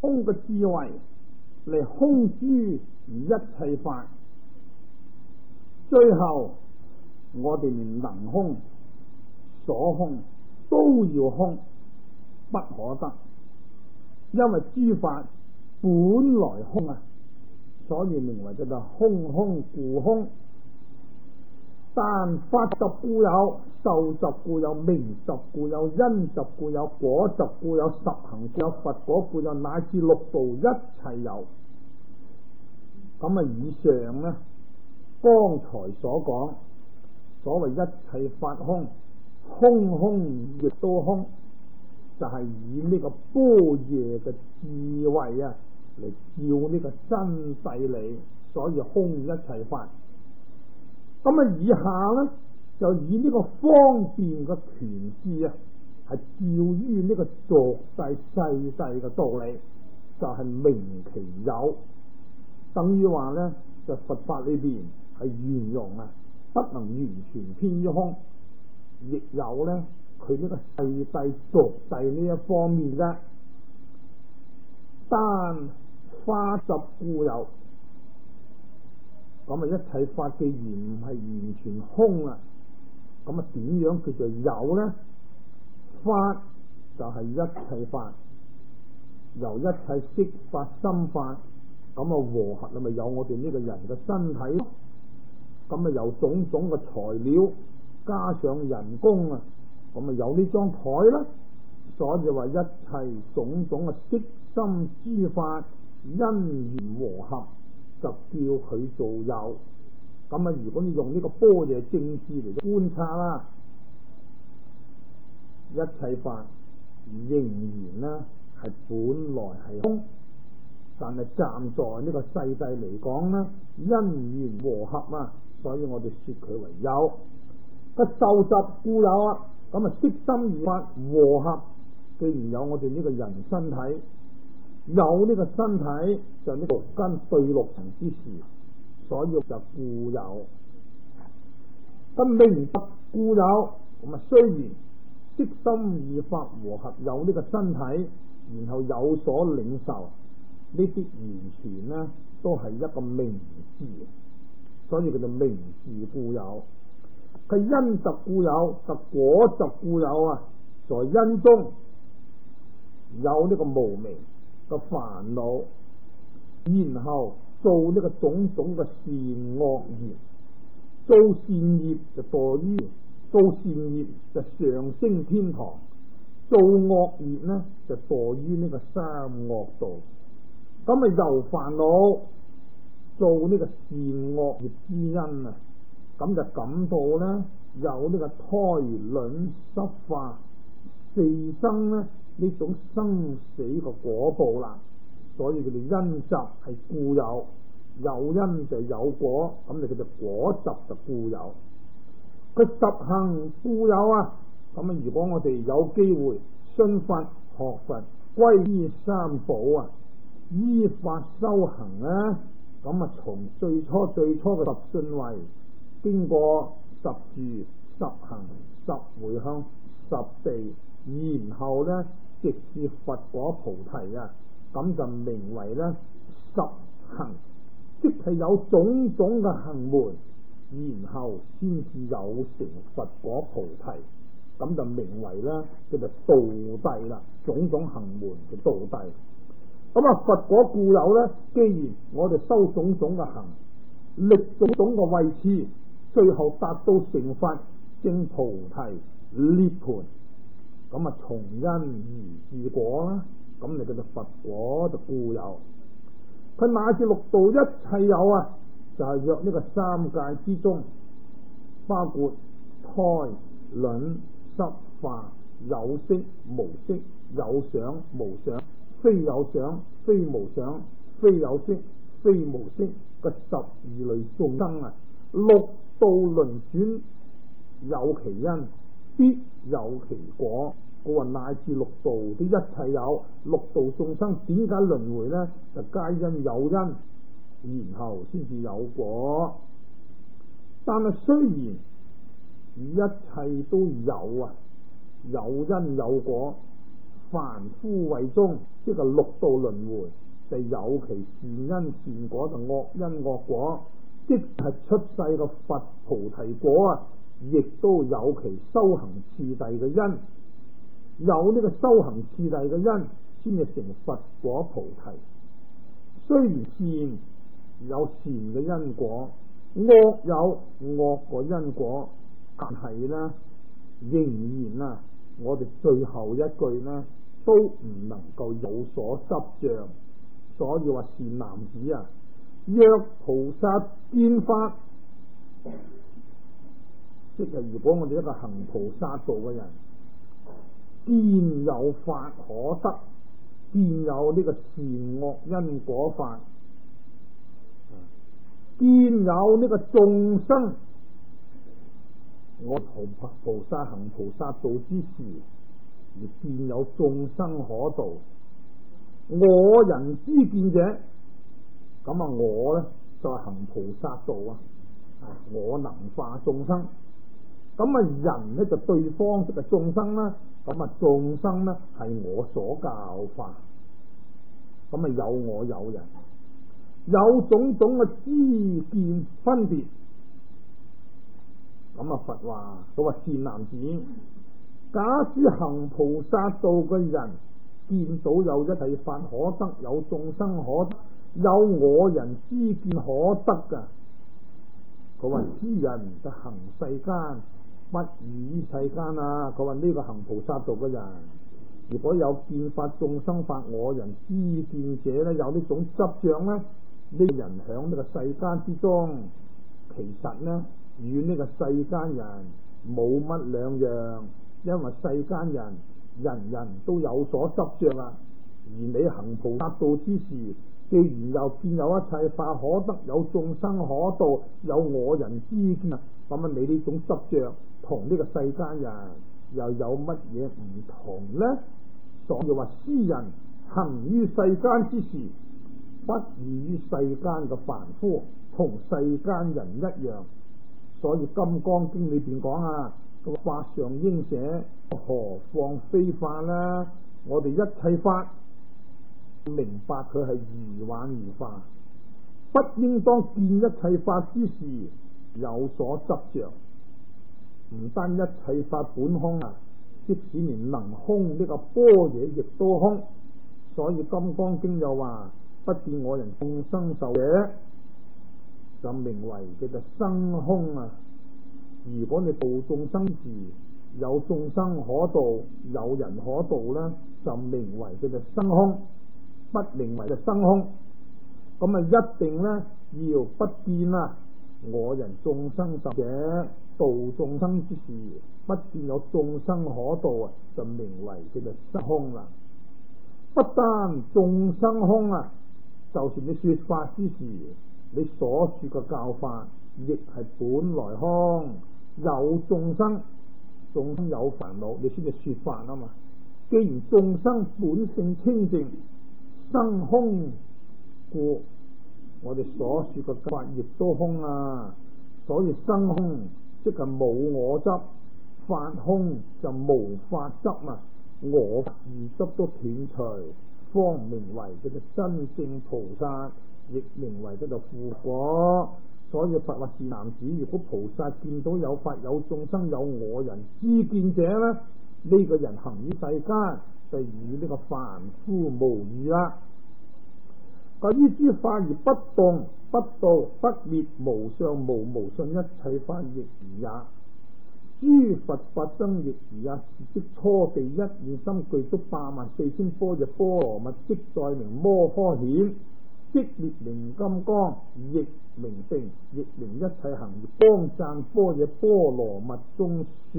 空嘅智慧嚟空諸一切法，最後我哋連能空、所空都要空，不可得，因為諸法本來空啊，所以名為叫做空空故空。但法執故有，受執故有，名執故有，因執故有，果執故有，十行故有，佛果故有，乃至六道一切有。咁啊，以上呢，剛才所講，所謂一切法空，空空亦都空，就係以呢個般若嘅智慧啊嚟照呢個真諦理，所以空一切法。咁啊，以下呢，就以呢個方便嘅權智啊，係照於呢個俗諦世諦嘅道理，就係明其有，等於話呢，就佛法裏邊係圓融啊，不能完全偏於空，亦有呢，佢呢個世諦俗諦呢一方面嘅。但法執故有，咁啊，一切法既然唔係完全空啊，咁啊點樣叫做有呢？法就係一切法，由一切色法心法，咁啊和合啊，咪有我哋呢個人嘅身體，咁啊由種種嘅材料加上人工啊，咁啊有呢張台啦，所以話一切種種嘅色心諸法因緣和合，就叫佢做有。咁啊，如果你用呢個般若正智嚟觀察啦，一切法仍然呢係本來係空，但係站在呢個世諦嚟講呢，因緣和合啊，所以我哋說佢為有。個受執故有啊，咁啊色心二法和合，既然有我哋呢個人身體，有呢個身體就呢六根對六塵之時，所以就故有。咁名執故有，咁啊雖然色心二法和合有呢個身體，然後有所領受，呢啲完全呢都係一個名字，所以叫做名字故有。佢因執故有，就果執故有啊，在因中有呢個無明嘅煩惱，然後做呢個種種嘅善惡業，做善業就墮於，做善業就上升天堂，做惡業呢就墮於呢個三惡道。咁啊由煩惱做呢個善惡業之因啊，咁就感到呢有呢個胎卵濕化四生呢種生死嘅果報啦。所以佢哋因執係故有，有因就有果，咁就叫做果執就故有。佢十行故有啊，咁啊如果我哋有機會信佛學佛歸依三寶啊，依法修行啊，咁啊從最初嘅十信位，經過十住、十行、十回向、十地，然後呢直至佛果菩提啊，咁就名為呢十行，即係有種種嘅行門，然後先至有成佛果菩提，咁就名為呢叫做道諦啦，種種行門嘅道諦。咁啊佛果故有呢，既然我哋修種種嘅行，歷種種嘅位次，最後達到成佛證菩提涅槃，咁啊從因而治果啦，咁你叫做佛果就故有。佢乃至六道一切有啊，就係約呢個三界之中，包括胎卵濕化，有色無色，有想無想，非有想非無想，非有色非無色嘅12類眾生啊，六道輪轉有其因，必有其果。我話乃至六道啲一切有，六道眾生點解輪迴呢？就皆因有因，然後先至有果。但係雖然一切都有啊，有因有果， 凡夫位中，即係六道輪迴，就有其善因善果，就惡因惡果，即係出世嘅佛菩提果啊，亦都有其修行次第嘅因。有呢個修行次第嘅因，先至成佛果菩提。雖然善有善嘅因果，惡有惡個因果，但係呢，仍然我哋最後一句呢，都唔能夠有所執着。所以話善男子啊，若菩薩見法，即係如果我哋一個行菩薩道嘅人，見有法可得，見有呢個善惡因果法，見有呢個眾生，我菩薩行菩薩道之時，而見有眾生可度，我人之見者，咁我呢就係行菩薩道啊，我能化眾生，咁人呢就對方即係眾生啦，咁眾生呢係我所教化，咁有我有人，有種種嘅知見分別。咁佛話，佢話善男子，假使行菩薩道嘅人見到有一切法可得，有眾生可得，有我人知見可得噶，佢話知人就行世間，不異於世間啊！佢話呢個行菩薩道嘅人，如果有見法眾生法我人知見者呢，有呢種執着呢，呢人響呢個世間之中，其實呢與呢個世間人冇乜兩樣，因為世間人人人都有所執着啊。而你行菩薩道之時，既然又見有一切法可得，有眾生可度，有我人知見啊，咁你呢種執着同呢個世間人又有乜嘢唔同呢？所以話斯人行於世間之時，不異於世間嘅凡夫，同世間人一樣。所以《金剛經》裏邊講啊，法上應捨，何況非法啦？我哋一切法明白佢係如幻如化，不應當見一切法之時有所執着。唔單一切法本空啊，即使連能空呢個般若亦都空。所以《金剛經》又話：不見我人眾生受者，就名為叫做生空啊！如果你度眾生時有眾生可度，有人可度呢，就名為叫做生空，不名為叫生空。咁一定呢要不見我人眾生受者，度眾生之時不見有眾生可度啊，就名為叫做生空啦。不單眾生空就算你說法之時，你所說嘅教法亦係本來空，有眾生有煩惱，你先至說法啊嘛。既然眾生本性清淨，生空故，我哋所說嘅教法亦都空啊。所以生空即係冇我執，法空就無法執啊。我二執都斷除，方名為叫做真正菩薩，亦名為叫做富果。所以佛話善男子，如果菩薩見到有法有眾生有我人知見者呢，呢個人行於世間就與呢個凡夫無異啦。於諸法而不動不道不滅，無相無無信，一切法亦如也。諸佛法僧亦如也。即初地一現心具足84000般若波羅蜜，即在名摩訶顯，即列名金剛，亦名定，亦名一切行業，光讚般若波羅蜜中說。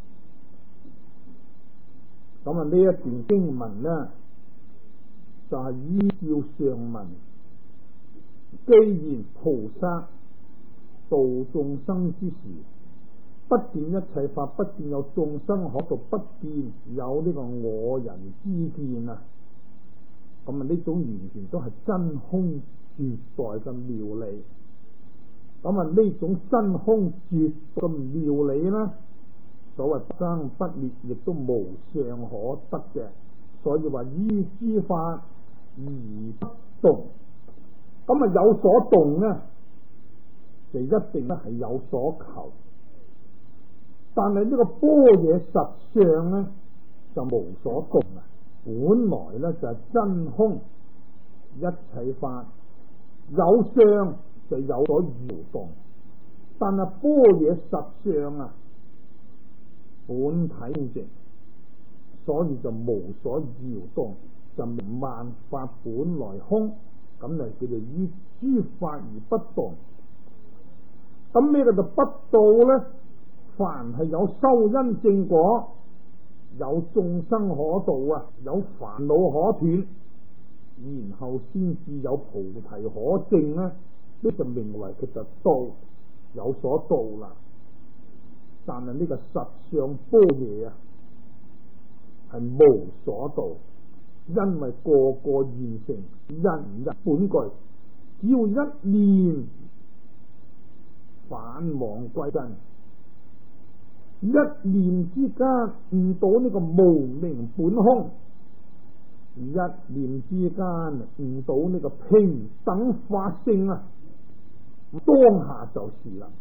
咁呢一段經文呢，就係依照上文，既然菩薩度眾生之時，不見一切法，不見有眾生可度，不見有呢個我人之見啊！咁呢種完全都係真空絕代嘅妙理。咁呢種真空絕代嘅妙理呢，所謂不生不滅，亦都無相可得嘅。 所以話依諸法而不動。咁啊有所動呢，就一定咧係有所求。但係呢個般若實相呢，就無所動啊！本來呢就係真空，一切法有相就有所搖動，但係般若實相啊，本體淨，所以就無所搖動，就明萬法本來空，咁就叫做依諸法而不動。咁咩叫做不道呢？凡係有修因正果，有眾生可度啊，有煩惱可斷，然後先至有菩提可證呢，呢就名為佢就道，有所道啦。但係呢個實相般若啊，係無所道，因為個個現成人日本具，只要一念返妄歸真，一念之間悟到呢個無明本空，一念之間悟到呢個平等法性啊，當下就是啦。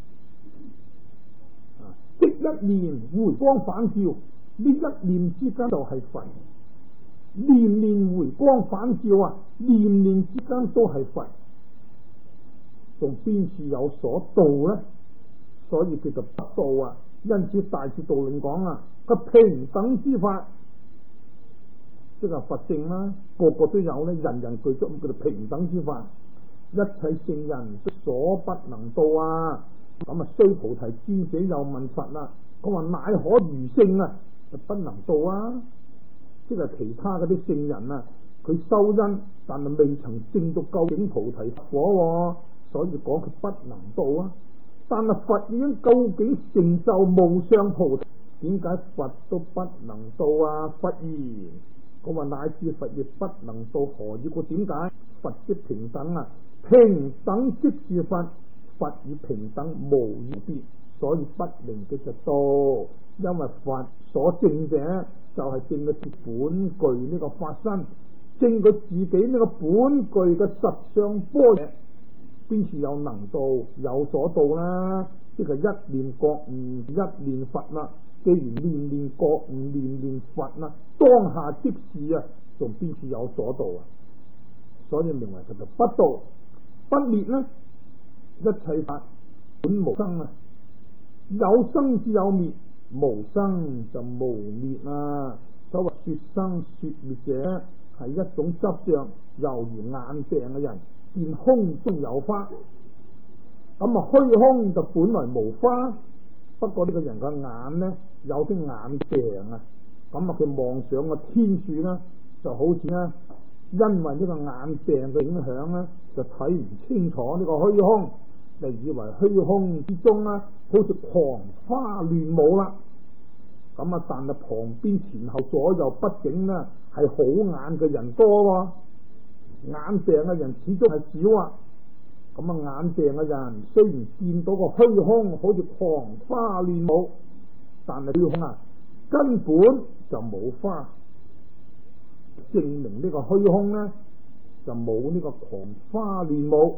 即一念回光返照，呢一念之間就係佛，念念回光返照啊，念念之間都係佛，仲邊處有所道呢？所以叫做不道啊！因此大智度論講啊，個平等之法，即係佛性啦，個個都有咧，人人具足，叫做平等之法。一切聖人所不能到啊！咁啊，須菩提尊者又問佛啦，佢話乃可如聖啊，就不能到啊！即係其他嗰啲聖人啊，佢修因，但係未曾證到究竟菩提果，所以講佢不能到啊！但係佛已經究竟成就無上菩提，點解佛都不能到啊？佛言，我話乃至佛亦不能到，何以故？點解？佛即平等啊，平等即是佛，佛與平等無異別，所以不能叫做到。因為佛所證者就係證佢本具呢個法身，證佢自己呢個本具嘅實相般若。邊處有能道有所道啦？即係一念覺悟一念佛啦。既然念念覺悟念念佛啦，當下即是啊，仲邊處有所道啊？所以名為叫做不道不滅呢？一切法本無生啊，有生之有滅，無生就無滅啊。所謂說生說滅者，係一種執着，猶如眼病嘅人見空中有花，咁啊虛空就本來無花，不過呢個人嘅眼呢，有啲眼病啊，咁啊佢望上個天樹呢，就好似呢，因為呢個眼病嘅影響呢，就睇唔清楚呢個虛空，就以為虛空之中呢，好似狂花亂舞啦。咁啊，但係旁邊前後左右畢竟呢，係好眼嘅人多喎。眼病嘅人始終係少啊，咁啊眼病嘅人雖然見到個虛空好似狂花亂舞，但係虛空啊根本就冇花，證明呢個虛空呢就冇呢個狂花亂舞。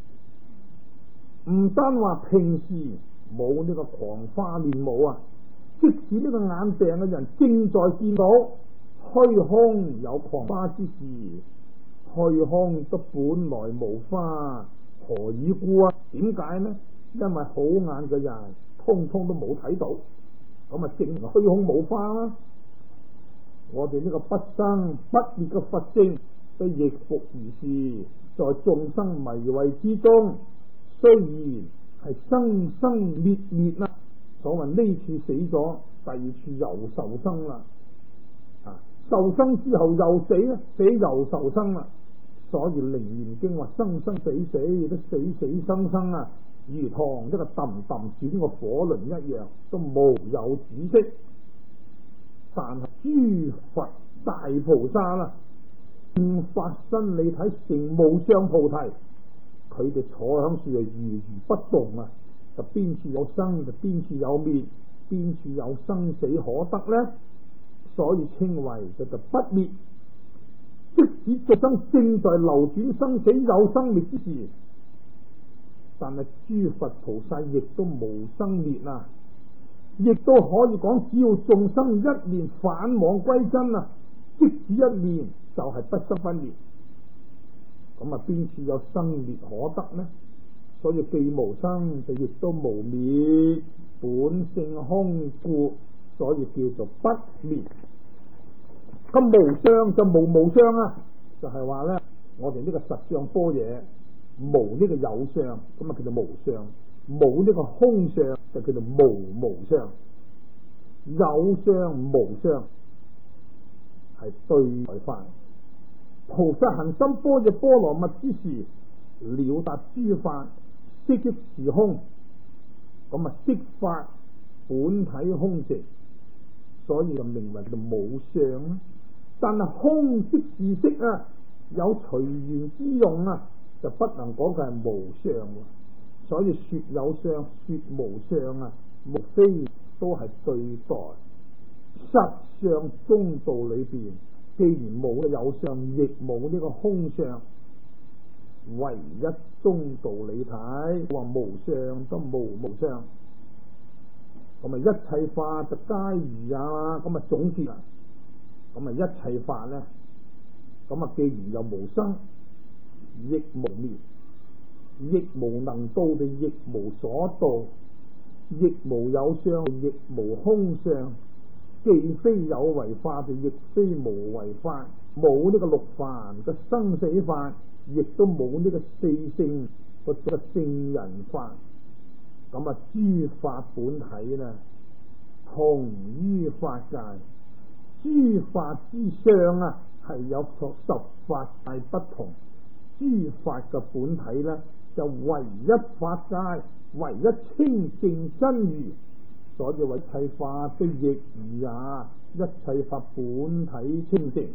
唔單話平時冇呢個狂花亂舞啊，即使呢個眼病嘅人正在見到虛空有狂花之時，虛空都本來無花，何以故啊？點解呢？因為好眼嘅人通通都冇睇到，咁啊證明虛空冇花啦。我哋呢個不生不滅嘅佛性都亦復如是，在眾生迷慧之中，雖然係生生滅滅啦，所謂呢處死咗，第二處又受生啦，受生之後又死啦，死又受生啦。所以《楞嚴經》話生生死死都死死生生啊，如同一個氹氹轉個火輪一樣，都無有止息。但係諸佛大菩薩啦，應發身理體成無上菩提，佢哋坐響樹係如如不動啊，就邊處有生就邊處有滅，邊處有生死可得呢？所以稱為就不滅使眾生正在流轉生死有生滅之時，但係諸佛菩薩亦都無生滅啊，亦都可以講，只要眾生一念返往歸真啊，即使一念就係不生不滅。咁啊，邊處有生滅可得呢？所以既無生就亦都無滅，本性空故，所以叫做不滅。咁無相就無相啊，就係話咧，我哋呢個實相般若無呢個有相，咁啊叫做無相；冇呢個空相就叫做無相。有相無相係對待法。菩薩行深般若波羅蜜之時，了達諸法悉即是空，咁啊悉法本體空寂，所以就名為叫無相。但係空即是色啊，有隨緣之用啊，就不能講佢係無相。所以說有相說無相啊，無非都係對待。實相中道裏邊，既然冇有相，亦冇呢個空相，唯一中道理睇，話無相都無相，咁啊一切法就皆如也啦。咁啊總結啊，咁啊一切法咧，咁啊既然又無生，亦無滅，亦無能度地，亦無所度，亦無有相，亦無空相。既非有為法，就亦非無為法，冇呢個六凡嘅生死法，亦都冇呢個四聖個聖人法。咁啊，諸法本體呢，同於法界，諸法之相啊，係有十法界不同。諸法嘅本體呢，就唯一法界，唯一清淨真如。所以為一切法都亦如也，一切法本體清淨。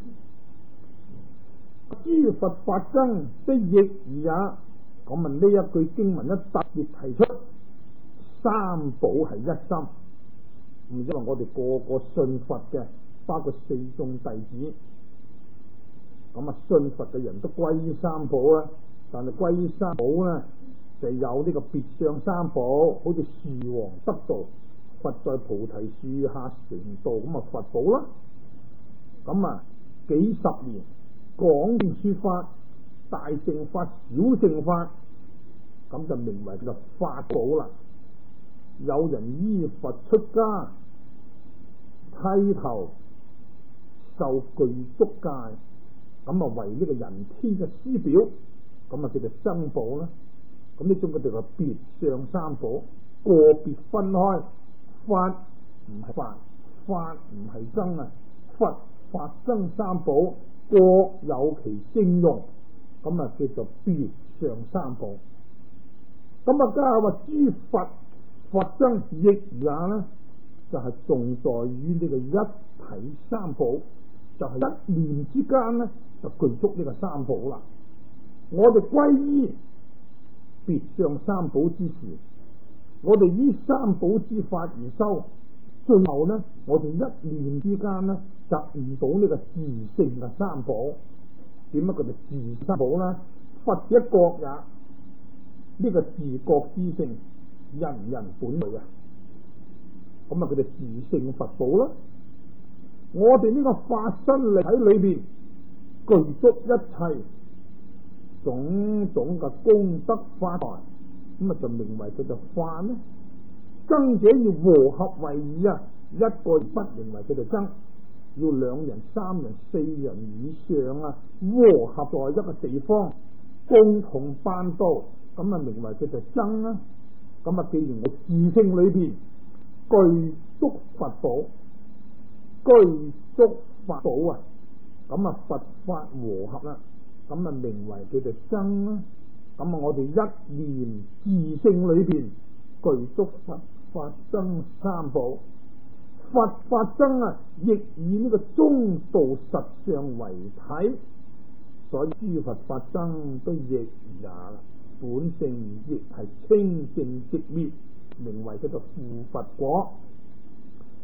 諸佛法僧都亦如也。咁啊，呢一句經文一特別提出，三寶係一心。因為我哋個個信佛嘅，包括四眾弟子，咁啊信佛嘅人都歸於三寶啊。但係歸於三寶咧，就有呢個別相三寶，好似樹王得道。佛在菩提樹下成道，咁啊佛寶啦。咁啊幾十年講經說法，大乘法、小乘法，咁就名為叫做法寶啦。有人依佛出家，剃頭受具足戒，咁啊為呢個人天嘅師表，咁啊叫做僧寶啦。咁呢種佢哋話別相三寶，個別分開。法唔係法，法唔係僧啊！佛法僧三寶各有其聖用，咁啊叫做別相三寶。咁啊，家下話諸佛法僧亦也咧，就係重在於呢個一體三寶，就係一念之間咧就具足呢個三寶啦。我哋歸依別相三寶之時，我哋依三寶之法而修，最後呢，我哋一念之間呢，就悟到呢個自性嘅三寶。點解佢哋自三寶呢？佛一覺也，呢個自覺之性，人人本具啊。咁啊，佢哋自性佛寶啦。我哋呢個法身力喺裏邊具足一切種種嘅功德法台。咁啊，就名為叫做法呢。僧者要和合為二啊，一個不名為叫做僧，要兩人、三人、四人以上啊，和合在一個地方，共同辦道，咁啊名為叫做僧啊。咁啊，既然我自性裏邊具足佛寶，具足法寶啊，咁啊佛法和合啦，咁啊名為叫做僧啊。咁啊，我哋一念自性裏邊具足佛法僧三寶，佛法僧啊，亦以呢個中道實相為體，所以諸佛法僧都亦也啦，本性亦係清淨寂滅，名為叫做附佛果。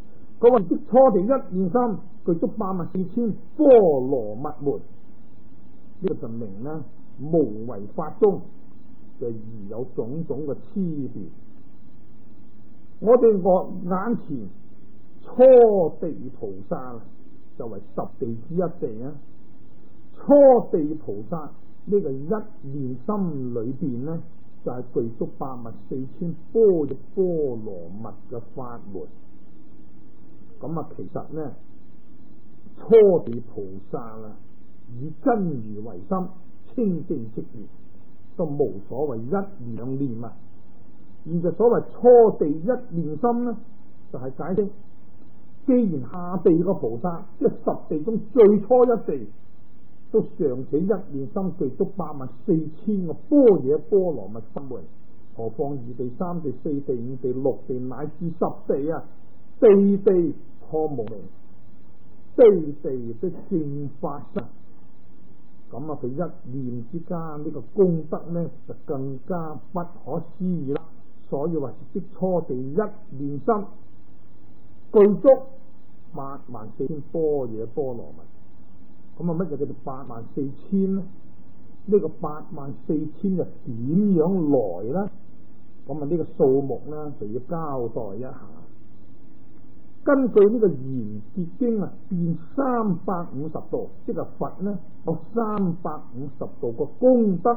佢話即初地一念心具足84000波羅蜜門， 呢個就明呢無為法中就而有種種嘅差別。我哋眼前初地菩薩就為十地之一地啊。初地菩薩呢個一念心裏邊呢，就係具足84000般若波羅蜜嘅法門。咁啊，其實呢初地菩薩啊，以真如為心，清淨寂滅，都無所謂一兩念啊。現在所謂初地一念心呢，就係解釋，既然下地個菩薩即係十地中最初一地，都尚且一念心具足84000個般若波羅蜜心門，何況二地、三地、四地、五地、六地乃至十地啊！地地錯無明，地地的正法身。咁啊，佢一念之間呢個功德呢，就更加不可思議啦。所以話即初地一念心具足84000般若波羅蜜。咁啊，乜嘢叫做84000呢？呢個84000就點樣來呢？咁啊，呢個數目呢就要交代一下。根據呢個賢劫經啊，變350度，即係佛呢有350度個功德。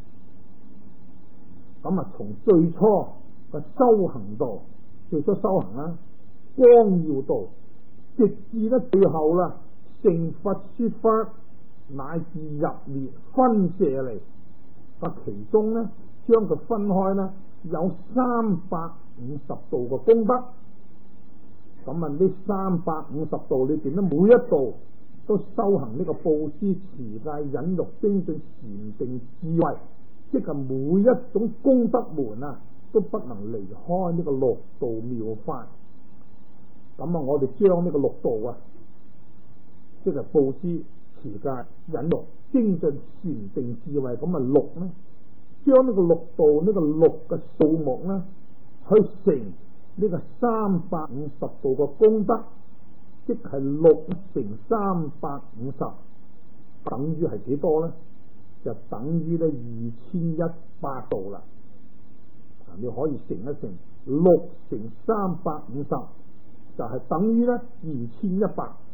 咁啊，從最初嘅修行道，最初修行啦，光耀道，直至呢最後啦，成佛說法，乃至入滅分舍離。啊，其中呢將佢分開呢，有350度嘅功德。咁啊，呢350度裏邊呢，每一度都修行呢個布施、持戒、忍辱、精進、禪定、智慧，即係每一種功德門啊，都不能離開呢個六度妙法。咁啊，我哋將呢個六度啊，即係布施、持戒、忍辱、精進、禪定、智慧，咁啊六呢，將呢個六度呢個六嘅數目呢，去乘呢個350度嘅功德，即係6乘350，等於係幾多呢？就等於呢2100度啦。你可以乘一乘6乘350，就係等於呢2100。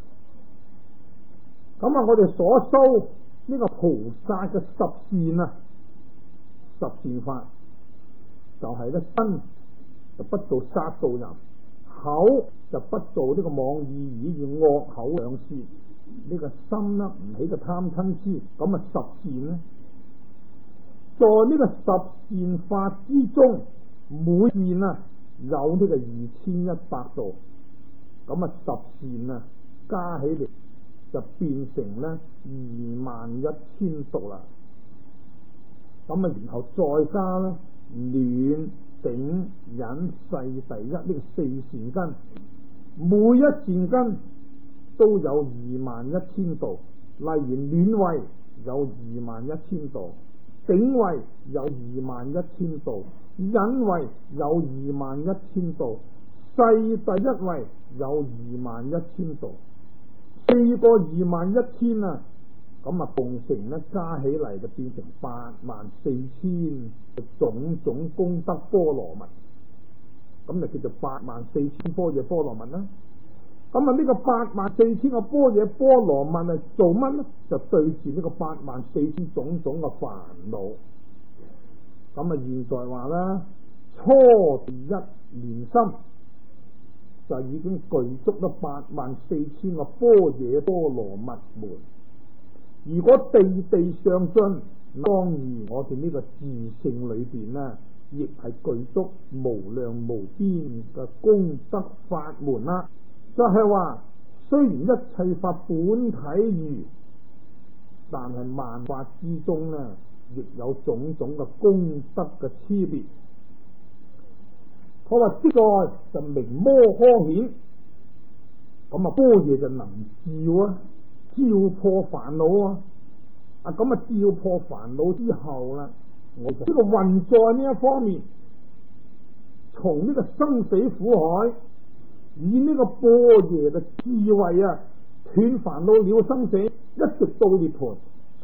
咁啊，我哋所修呢個菩薩嘅十善啊，十善法就係呢身就不做殺盜淫，口就不做呢個妄語綺語惡口兩舌，呢個心呢唔起個貪嗔癡。咁啊，十善呢，在呢個十善法之中，每善啊有呢個2100度。咁啊，十善啊加起嚟就變成呢21000度啦。咁啊，然後再加呢暖頂忍世第一呢個四善根，每一善根都有21000度。例如暖位有21000度，頂位有21000度，忍位有21000度，世第一位有21000度。四個21000啊，咁啊共成呢加起嚟就變成84000種種功德波羅蜜，咁就叫做84000般若波羅蜜啦。咁啊呢個84000個般若波羅蜜係做乜呢？就對治呢個84000種種嘅煩惱。咁啊現在話啦，初地一念心就已經具足咗84000個般若波羅蜜門。如果地地上進，當然我哋呢個自性裏邊呢，亦係具足無量無邊嘅功德法門啦。就係話，雖然一切法本體如，但係萬法之中呢，亦有種種嘅功德嘅差別。佢話即在就明摩訶顯，咁啊般若就能照啊，照破煩惱啊。咁啊照破煩惱之後啦，我就呢個運在呢一方面，從呢個生死苦海，以呢個般若嘅智慧啊，斷煩惱了生死，一直到涅槃，從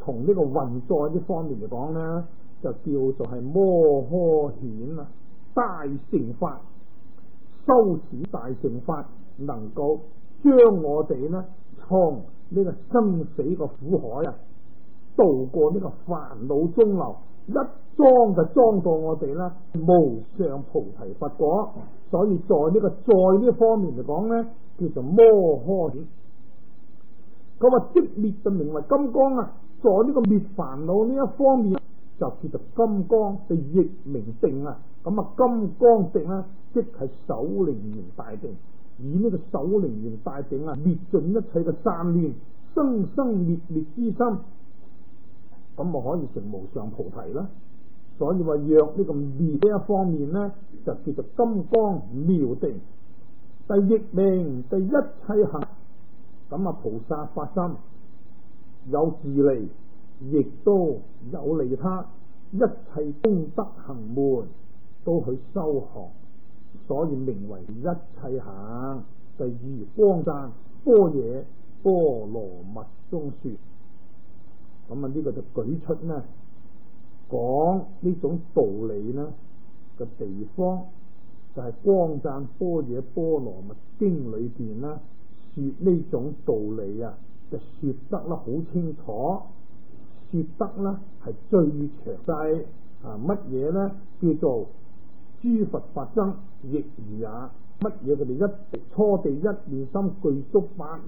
從呢個運載呢方面嚟講呢，就叫做係摩訶顯啊，大乘法，修持大乘法，能夠將我哋呢從呢個生死個苦海啊，渡過呢個煩惱中流，一裝就裝到我哋啦無上菩提佛果。所以在呢個在呢方面嚟講呢，叫做摩訶顯。咁啊，即滅就名為金剛啊，在呢個滅煩惱呢一方面就叫做金剛，就亦名定啊。咁啊，金剛定呢，即係首楞嚴大定，以呢個首楞嚴大定啊，滅盡一切嘅散亂生生滅滅之心，咁啊可以成無上菩提啦。所以話若呢個滅呢一方面呢，就叫做金剛妙定。第亦名第一切行。咁啊，菩薩發心有自利，亦都有利他，一切功德行門都去修學，所以名為一切行。第二光讚般若波羅蜜中說。咁啊，呢個就舉出呢講呢種道理呢嘅地方，就係光讚般若波羅蜜經裏邊啦。說呢種道理啊，就說得啦好清楚，說得啦係最詳細啊！乜嘢呢？叫做諸佛法僧亦如也。乜嘢？佢哋一初地一念心具足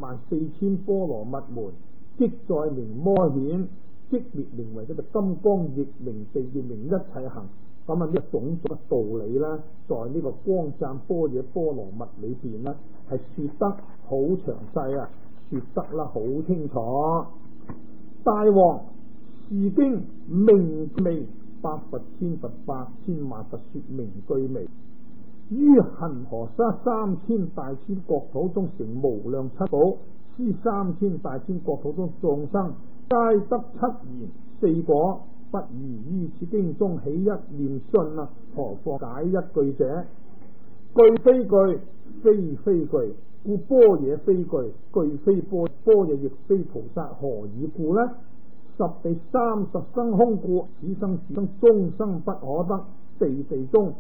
84000波羅蜜門，即在名摩顯，即滅名為一個金剛，亦名地，亦名一切行。咁啊，呢一種種嘅道理啦，在呢個光讚般若波羅蜜裏邊呢，係說得好詳細啊，說得啦好清楚。大王是經名未，百佛千佛百千萬佛說名句未，於恒河沙3000大千國土中成無量七寶，施3000大千國土中眾生皆得7言4果。不宜於此經中起一念信啊！何況解一句者？句非句，非非句，故般若非句，句非般若亦非菩薩，何以故呢？十地30生空故，此生終生不可得。地地中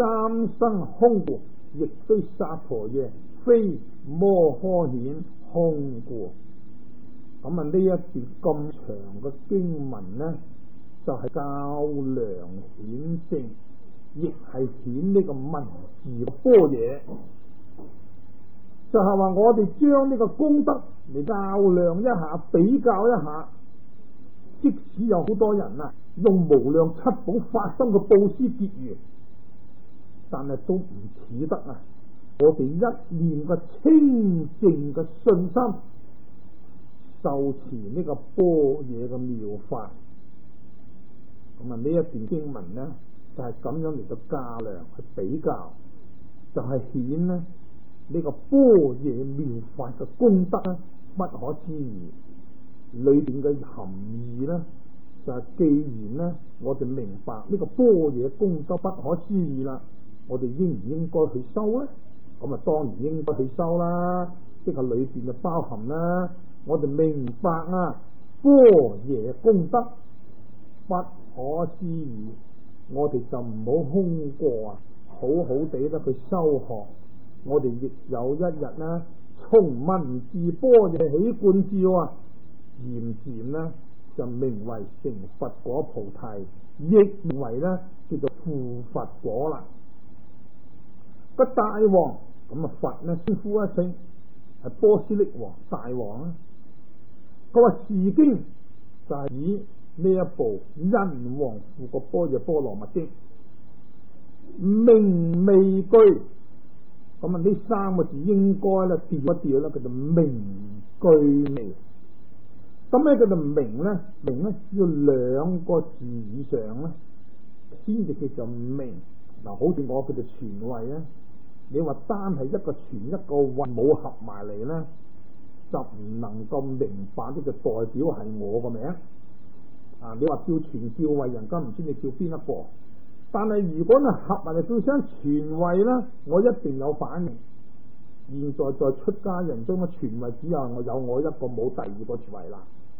3生空故，亦非薩婆耶，非摩訶顯空故。咁啊，呢一段咁長嘅經文呢，就係較量顯證，亦係顯呢個文字般若。就係話我哋將呢個功德嚟較量一下，比較一下，即使有好多人啊用無量七寶發生嘅布施結緣，但係都唔似得啊我哋一念嘅清淨嘅信心受持呢個般若嘅妙法。咁啊，呢一段經文呢，就係咁樣嚟到較量去比較，就係顯呢個般若妙法嘅功德呢，不可思議。裏邊嘅含義呢，就係既然呢我哋明白呢個般若功德不可思議啦，我哋應唔應該去修呢？咁啊，當然應該去修啦。即係裏邊就包含啦，我哋明白啊般若功德不可思議，我哋就唔好空過啊，好好地咧去修學。我哋亦有一日呢，從文字般若起觀照啊，漸漸呢就名為成佛果菩提，亦名為呢叫做富佛果啦。個大王咁啊，佛呢稱呼一稱係波斯匿王大王啊。佢話是經就係以呢一部因王富國般若波羅蜜經，名未句。咁啊，呢3個字應該咧調一調啦，叫做名句未。咁咩叫做名呢？名呢要2個字以上咧，先至叫做名。嗱，好似我叫做傳位咧，你話單係一個傳一個位冇合埋嚟咧，就唔能夠明白呢個代表係我個名。啊，你話叫傳叫位，人家唔知你叫邊一個。但係如果呢合埋嚟叫聲傳位呢，我一定有反應。現在在出家人中嘅傳位只有我一個，冇第二個傳位啦。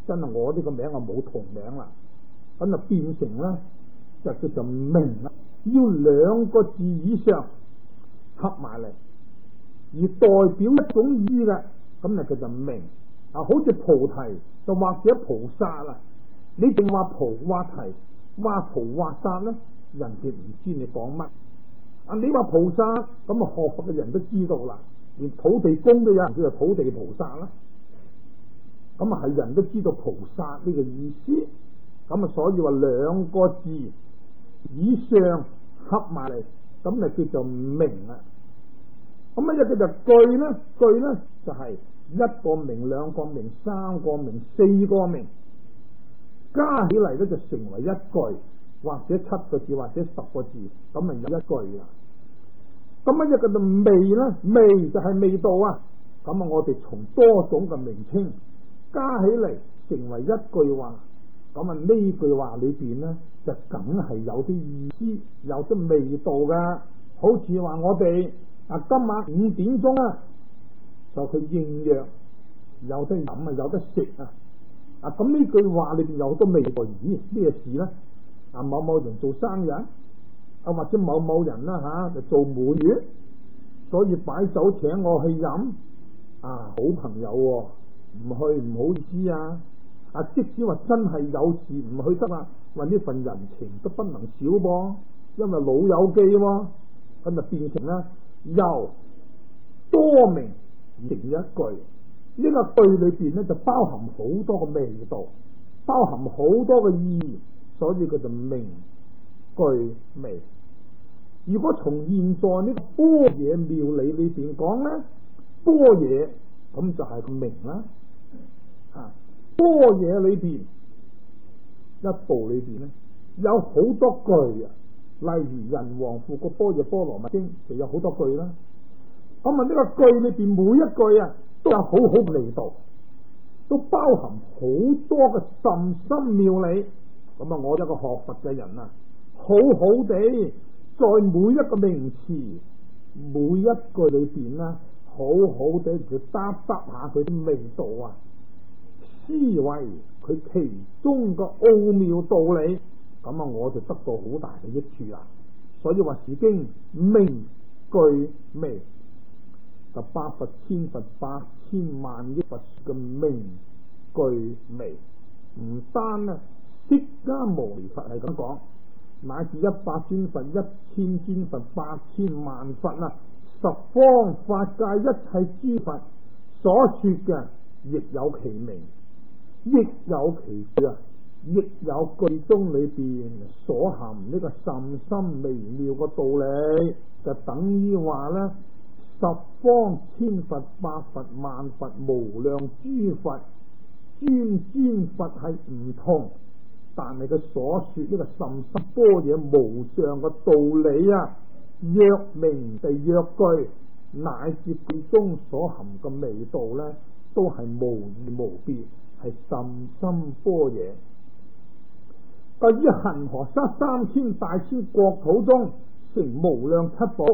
真係我呢個名啊冇同名啦，咁就變成咧就叫做明啦。要兩個字以上合埋嚟，而代表一種意嘅，咁就叫做明。好似菩提就或者菩薩啦，你淨話菩話提，話菩話薩咧，人哋唔知你講乜。你話菩薩，咁學佛嘅人都知道啦，連土地公都有人叫做土地菩薩啦。咁係人都知道菩薩呢個意思，咁所以話兩個字以上合埋嚟，咁就叫做明啦。咁乜嘢叫做句呢？句呢就係一個明、兩個明、三個明、四個明，加起嚟咧就成為一句，或者7個字，或者10個字，咁咪有一句啦。咁乜嘢叫做味呢？味就係味道啊！咁我哋從多種嘅名稱加起嚟成為一句話，咁呢句話裏邊呢，就梗係有啲意思，有啲味道噶。好似話我哋今晚5點鐘啊，就佢應約有得飲啊，有得食啊。咁呢句話裏邊有好多味道。咦，咩事呢？某某人做生日，或者某某人啦就做滿月，所以擺酒請我去飲。好朋友喎，唔去唔好意思啊。即使話真係有事唔去得啦，話呢份人情都不能少噃，因為老友記喎，咁就變成咧由多名成一句。呢個句裏邊咧就包含好多個味道，包含好多個意義，所以佢就明句味。如果從現在呢個般若妙理裏邊講咧，般若咁就係個明啦。般若裏邊一部裏邊咧有好多句啊，例如人王富個般若波羅蜜經就有好多句啦。咁呢個句裏邊每一句啊都有好好嘅味道，都包含好多嘅甚深妙理。咁我一個學佛嘅人啊，好好地在每一個名詞每一句裏邊啦，好好地去嗒下佢啲味道啊，思維佢其中嘅奧妙道理，咁我就得到好大嘅益處啦。所以話是經明句味，就百佛千佛百千萬億佛嘅明句味。唔單啊釋迦牟尼佛係咁講，乃至100尊佛、1000尊佛、8000萬佛啊，十方法界一切諸佛所說嘅，亦有其名，亦有其句啊，亦有句中裏邊所含呢個甚深微妙嘅道理，就等於話咧，十方千佛、百佛、萬佛、無量諸佛，尊佛係唔同，但係佢所說呢個甚深般若無上嘅道理啊，若明就若句，乃至句中所含嘅味道咧，都係無異無別，係甚深般若。對於恒河沙3000大千國土中成無量七寶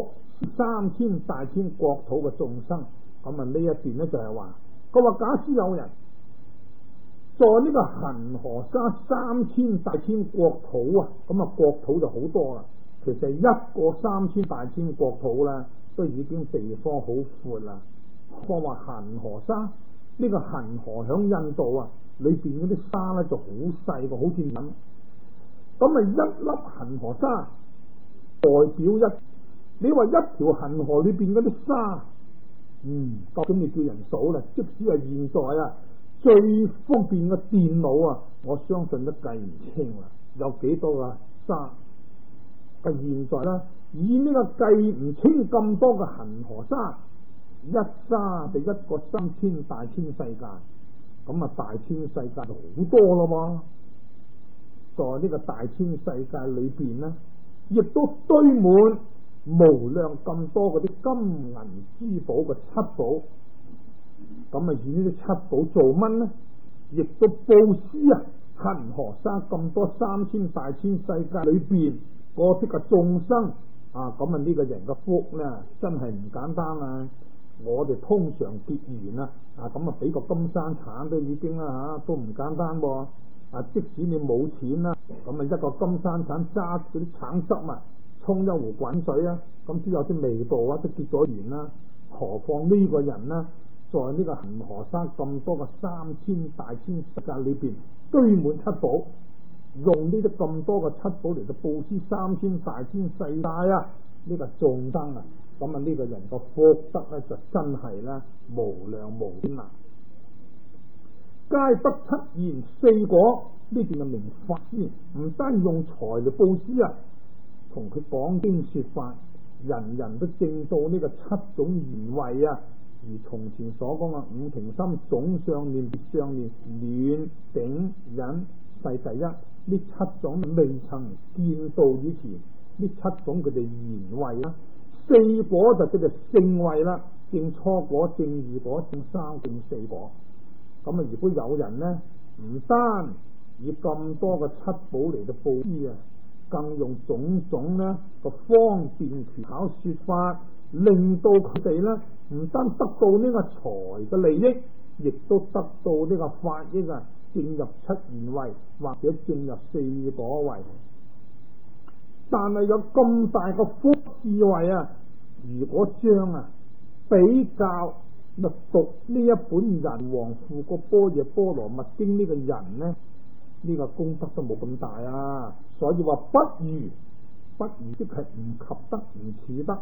3000大千國土嘅眾生，咁呢一段咧就係話，佢話假使有人在呢個恒河沙3000大千國土啊，咁國土就好多啦。其實一個3000大千國土咧，都已經地方好闊啦。我話恒河沙呢個恒河響印度啊，裏邊嗰啲沙咧就好細個，好似咁。咁一粒恒河沙代表你話一條恒河裏邊嗰啲沙，究竟你叫人數啦？即使係現在啊，最方便嘅電腦啊，我相信都計唔清啦，有幾多個沙？現在啦，以呢個計唔清咁多嘅恒河沙，一沙就一個3000大千世界，咁大千世界就好多咯喎。在呢個大千世界裏邊呢，亦都堆滿無量咁多嗰啲金銀珠寶嘅七寶。咁以呢啲七寶做乜呢？亦都布施啊！恒河沙咁多3000大千世界裏邊嗰啲嘅眾生啊，咁呢個人嘅福呢，真係唔簡單啊！ 我哋通常結緣啊，咁俾個金山橙都已經啦都唔簡單喎。即使你冇錢啦，咁一個金山橙揸嗰啲橙汁沖一壺滾水咁先有啲味道都結咗緣啦。何況呢個人呢，在呢個恒河沙咁多個3000大千世界裏邊堆滿七寶，用呢啲咁多個七寶嚟到布施3000大千世界呢個眾生咁呢個人個福德呢，就真係呢無量無邊啦。皆得七言四果，呢段就明法師唔單用財嚟布施同佢講經說法，人人都證到呢個7種賢慧而從前所講嘅五停心總相念別相念暖頂忍世第一呢7種未曾見到以前，呢7種佢哋賢慧四果就叫做聖慧啦，證初果、證二果、證三、證四果。咁如果有人呢，唔單以咁多個七寶嚟到布施更用種種呢個方便權巧說法，令到佢哋呢唔單得到呢個財嘅利益，亦都得到呢個法益進入七賢慧或者進入四果位。但係有咁大個福智慧如果將比較讀呢一本人王富國般若波羅蜜經呢個人呢，呢個功德都冇咁大所以話不如即係唔及得，唔似得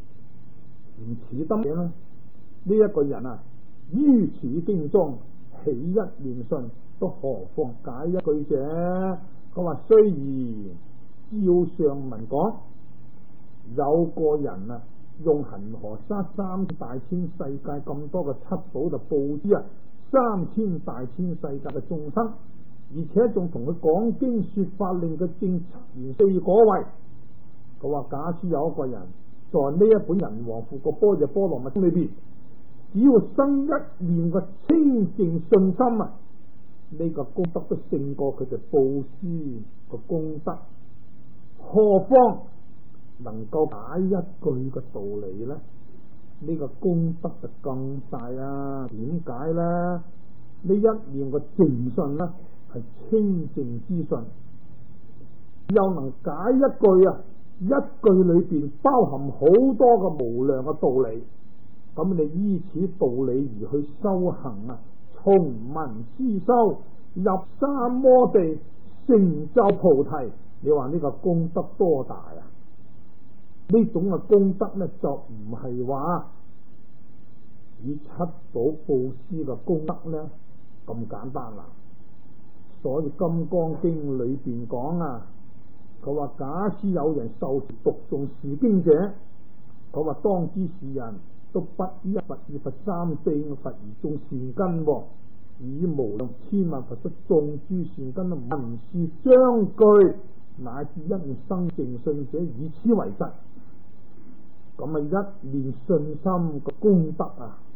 嘢呢。呢一個人於此經中起一念信，都何況解一句者？佢話雖然照上文講，有個人用恒河沙3大千世界咁多嘅七寶就布施3000大千世界嘅眾生，而且仲同佢講經說法，令佢證七言四果位。佢話假使有一個人在呢一本人王富國般若波羅蜜經裏邊，只要生一念嘅清淨信心呢個功德都勝過佢哋布施個功德，何況能夠解一句嘅道理呢？呢個功德就更大點解呢？呢一念嘅淨信係清淨之信，又能解一句一句裏邊包含好多嘅無量嘅道理。咁你依此道理而去修行從聞思修入三摩地成就菩提，你話呢個功德多大呢種嘅功德呢，就唔係話以七寶布施嘅功德呢咁簡單啦。所以《金剛經》裏邊講佢話假使有人受持讀誦是經者，佢話當知是人都不依佛二佛三四佛而種善根以無量千萬佛出種諸善根聞是章句，乃至一生淨信者，以此為實。咁一念信心嘅功德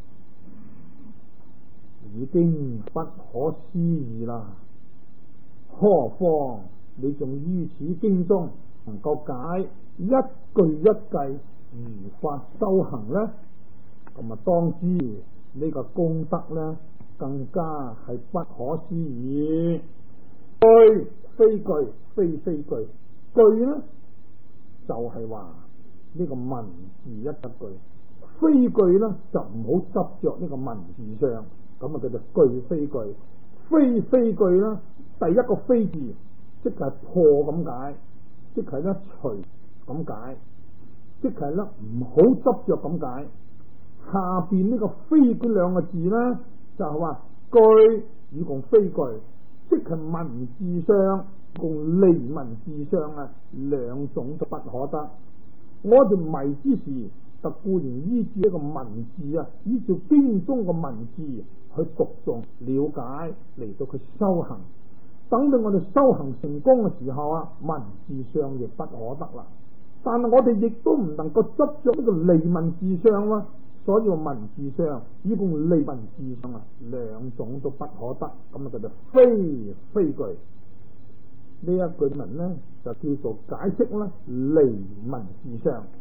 已經不可思議啦，何況你仲於此經中能夠解一句一句如法修行呢？咁當知呢個功德呢，更加係不可思議。句非句，非非句，句呢就係話呢個文字一句，非句呢就唔好執着呢個文字上，咁叫做句非句。非非句呢，第一個非字即係破咁解，即係呢除咁解，即係呢唔好執着咁解。下邊呢個非句兩個字呢，就係話句與共非句，即係文字上共離文字上兩種都不可得。我哋迷之時，就固然依照一個文字依照經中嘅文字去讀誦了解嚟到佢修行。等到我哋修行成功嘅時候文字上亦不可得啦。但係我哋亦都唔能夠執着呢個離文字上所以文字上依共離文字上兩種都不可得，咁叫做非非句。呢一句文呢，就叫做解釋離文字上。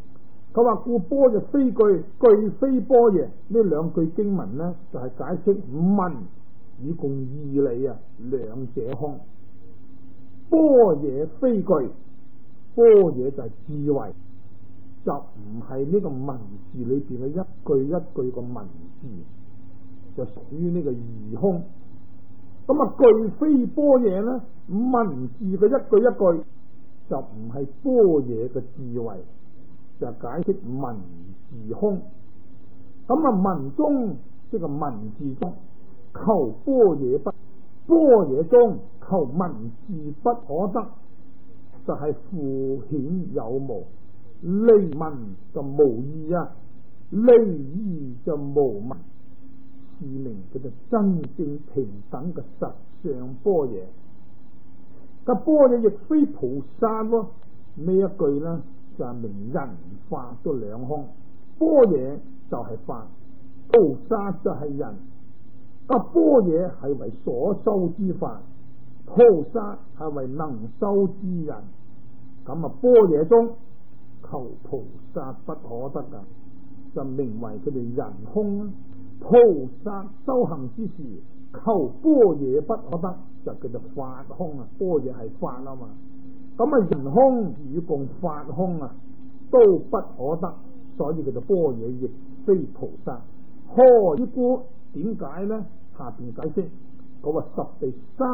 佢話故般若非句，句非般若，呢兩句經文呢，就係解釋文以共義理啊，兩者空。般若非句，般若就係智慧，就唔係呢個文字裏邊嘅一句一句個文字，就屬於呢個義空。咁啊，句非般若呢，文字嘅一句一句就唔係般若嘅智慧，就解釋文字空。咁啊，文中即係文字中求般若不，般若中求文字不可得，就係負顯有無，離文就無義啊，離義就無文，是名叫做真正平等嘅實相般若。個般若亦非菩薩喎，呢一句呢就係明人法都兩空，般若就係法，菩薩就係人。個般若係為所修之法，菩薩係為能修之人。咁啊，般若中求菩薩不可得噶，就名為佢哋人空啦。菩薩修行之時求般若不可得，就叫做法空啊。般若係法啊嘛，咁啊人空與共法空啊都不可得，所以叫做般若亦非菩薩。何以故？點解呢？下邊解釋嗰個十地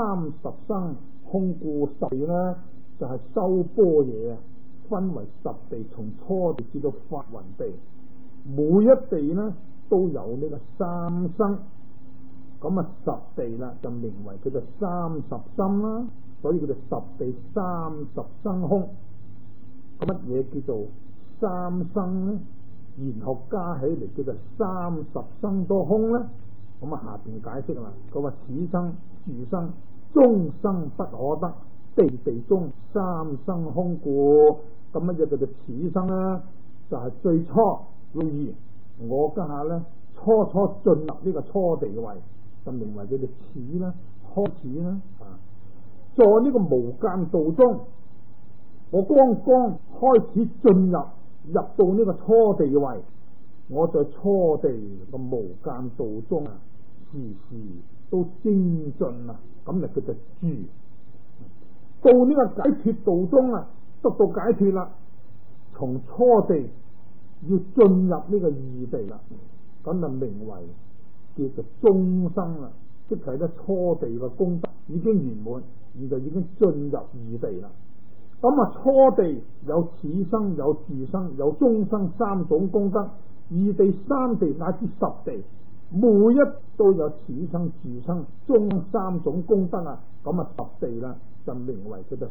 30生空故，十地呢就係修般若啊，分為十地，從初地至到法雲地，每一地呢都有呢個三生。咁啊十地啦就名為佢就30心啦，所以佢就十地30生空。咁乜嘢叫做三生呢？然後加起嚟叫做30生多空呢？咁啊下邊解釋啦，佢話此生住生終生不可得，地地中三生空故。咁乜嘢叫做此生呢？就係最初例如我家下呢初進入呢個初地位，就名為佢哋始啦，開始啦啊！在呢個無間道中，我剛剛開始進入到呢個初地位，我在初地個無間道中啊，時時都精進啊，咁就叫做住。到呢個解脫道中啊，得到解脫啦，從初地要進入呢個二地啦，咁就名為叫做終生啦，即係咧初地嘅功德已經圓滿，而就已經進入二地啦。咁啊，初地有此生、有住生、有終生三種功德，二地、三地乃至十地，每一都有此生、住生、終三種功德啊。咁啊，十地啦，就名為叫做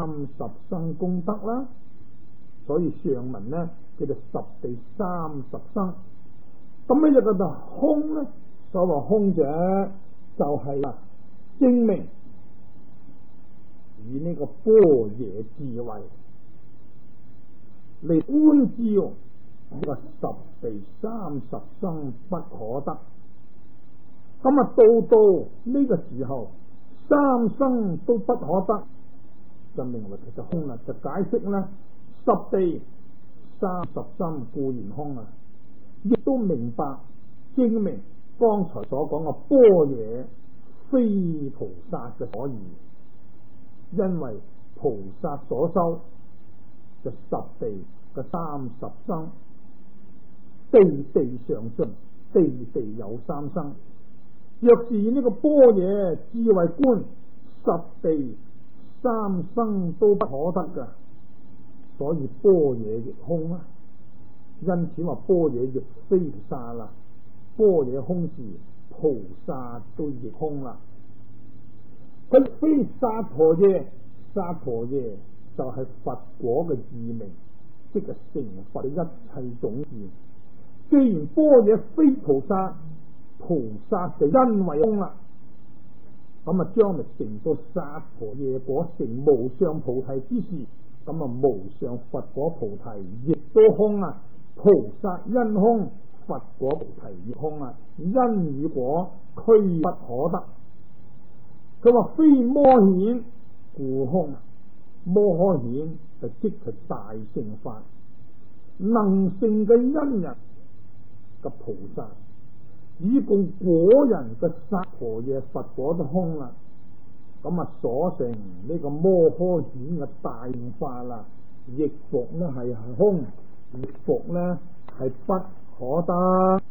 30生功德啦。所以上文呢叫做十地30生。咁呢一個就空呢，所謂空者就係證明以呢個般若智慧嚟觀照呢個十地30生不可得。咁啊，到呢個時候三生都不可得，就名為其實空啦。就解釋啦，十地30生固然空啊，亦都明白證明剛才所講嘅般若非菩薩嘅所言，因為菩薩所修就十地嘅30生，地地上進，地地有三生。若是以呢個般若智慧觀，十地三生都不可得噶，所以般若亦空啦。因此話般若亦非菩薩啦，般若空時，菩薩都亦空啦。佢非薩婆耶，薩婆耶就係佛果嘅異名，即係成佛嘅一切種子。既然般若非菩薩，菩薩就因為空啦，咁啊將來成個薩婆耶果，成無上菩提之時，咁啊無上佛果菩提亦都空啊。菩薩因空，佛果菩提亦空啊。因與果俱不可得。佢話非魔顯故空，魔可顯就即係大乘法。 能成嘅恩人嘅菩薩，以共果人嘅薩婆耶佛果都空啦，咁啊所成呢個摩訶顯嘅大化啦，亦復呢係空，亦復呢係不可得。